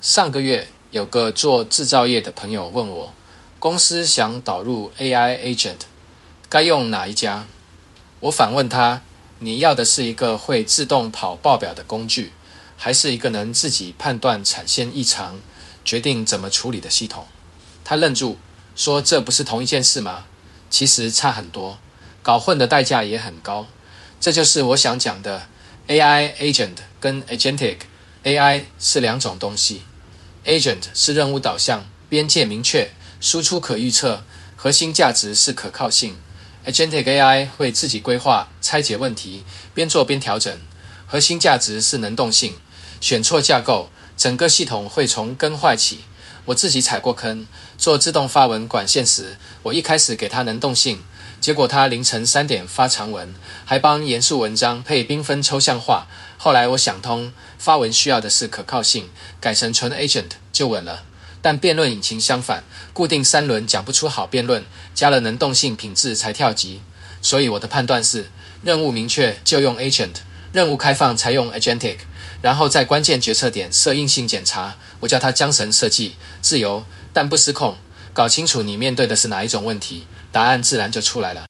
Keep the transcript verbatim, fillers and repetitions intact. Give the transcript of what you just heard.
上个月有个做制造业的朋友问我，公司想导入 A I agent， 该用哪一家？我反问他，你要的是一个会自动跑报表的工具，还是一个能自己判断产线异常，决定怎么处理的系统？他愣住，说这不是同一件事吗？其实差很多，搞混的代价也很高。这就是我想讲的 A I agent 跟 agentic。A I 是两种东西。Agent 是任务导向，边界明确，输出可预测，核心价值是可靠性。Agentic A I 会自己规划、拆解问题，边做边调整，核心价值是能动性。选错架构，整个系统会从根坏起。我自己踩过坑，做自动发文管线时，我一开始给它能动性，结果它凌晨三点发长文，还帮严肃文章配缤纷抽象化。后来我想通，发文需要的是可靠性，改成纯 agent 就稳了。但辩论引擎相反，固定三轮讲不出好辩论，加了能动性品质才跳级。所以我的判断是，任务明确就用 agent， 任务开放才用 agentic， 然后在关键决策点设硬性检查。我叫它缰绳设计，自由但不失控。搞清楚你面对的是哪一种问题，答案自然就出来了。